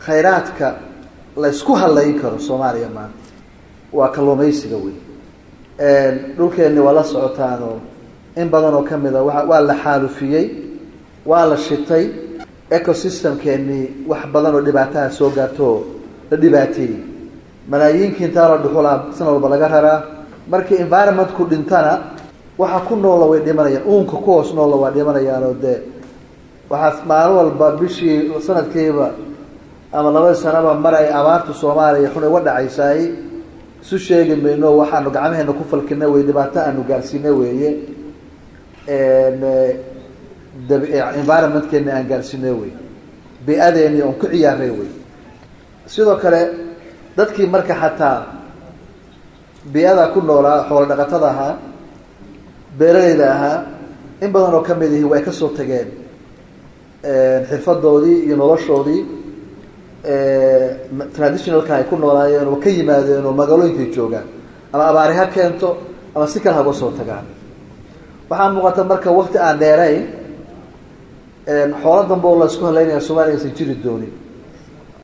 khayraadka la isku halayn karo Soomaaliya maanta waa kalluumaysiga weyn dhulkeena waa la socotaan oo in badan oo kamid ah waa la xaalufiyay waa la shitay ecosystem-keeni wax badan oo dhibaato soo gaarto la dhibaateeyay malaayiin kintaal oo dhuxul sanad walba laga raraa markii environment ku dhintana waxa ku nool way dhimanayaan uunka ku hoos nool waa dhimanayaan oo de waxa maalin walba bishii sanadkeeba ama laba sanaba mar ay abaartu Soomaaliya xun uga dhacaysay isu sheegay meeno waxaanu gacmaheena ku falkinay way dhibaato aanu gaarsiinay weeye environment-keena aan gaarsiinay weeye bi'adeeni oo ku ciyaaray weeye sidoo kale dadkii marka xataa bi'ada ku noolaa xoolo dhaqatada ahaa beeralayda ahaa in badan oo kamid ah way ka soo tageen xirfadoodii iyo noloshoodii traditionalka ay ku noolaayeen oo ka yimaadeen oo magaalooyinka joogaan ama abaari ha keento ama si kale ha soo tagaan waxaa muuqata marka waqti aan dheerayn xoolo dambe oo la isku haleynaya Soomaaliya si jiri dooni